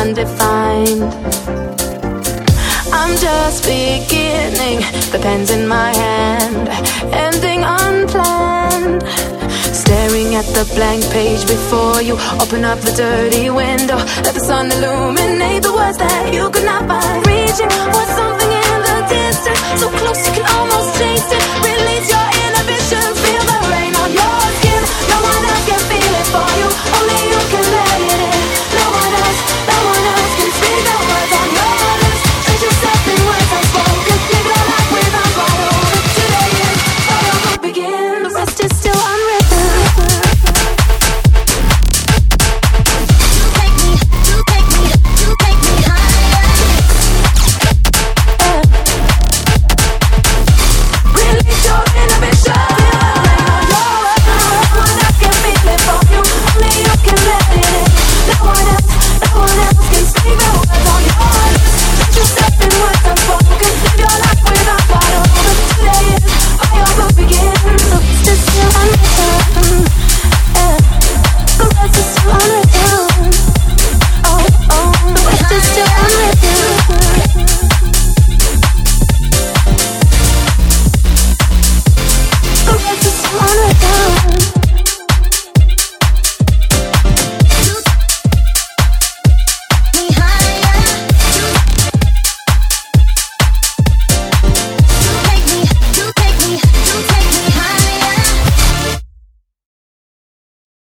undefined. I'm just beginning, the pen's in my hand, ending unplanned. Staring at the blank page before you, open up the dirty window, let the sun illuminate the words that you could not find. Reaching for something in the distance, so close you can almost taste it. Release your inhibitions.